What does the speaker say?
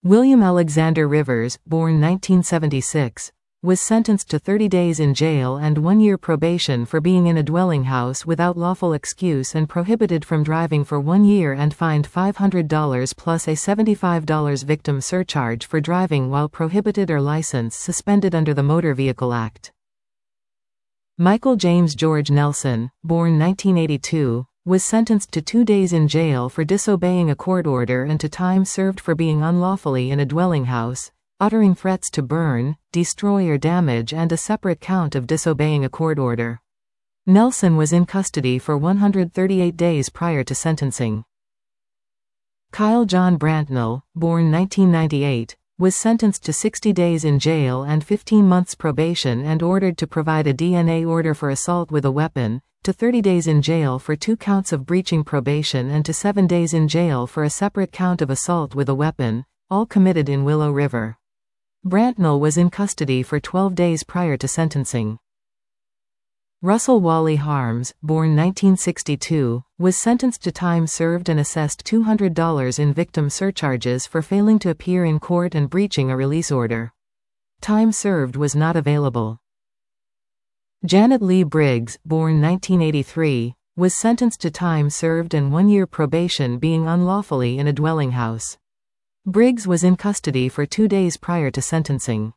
William Alexander Rivers, born 1976, was sentenced to 30 days in jail and 1 year probation for being in a dwelling house without lawful excuse and prohibited from driving for 1 year and fined $500 plus a $75 victim surcharge for driving while prohibited or license suspended under the Motor Vehicle Act. Michael James George Nelson, born 1982, was sentenced to 2 days in jail for disobeying a court order and to time served for being unlawfully in a dwelling house, uttering threats to burn, destroy or damage, and a separate count of disobeying a court order. Nelson was in custody for 138 days prior to sentencing. Kyle John Brantnell, born 1998, was sentenced to 60 days in jail and 15 months probation and ordered to provide a DNA order for assault with a weapon, to 30 days in jail for 2 counts of breaching probation and to 7 days in jail for a separate count of assault with a weapon, all committed in Willow River. Brantnell was in custody for 12 days prior to sentencing. Russell Wally Harms, born 1962, was sentenced to time served and assessed $200 in victim surcharges for failing to appear in court and breaching a release order. Time served was not available. Janet Lee Briggs, born 1983, was sentenced to time served and 1 year probation being unlawfully in a dwelling house. Briggs was in custody for 2 days prior to sentencing.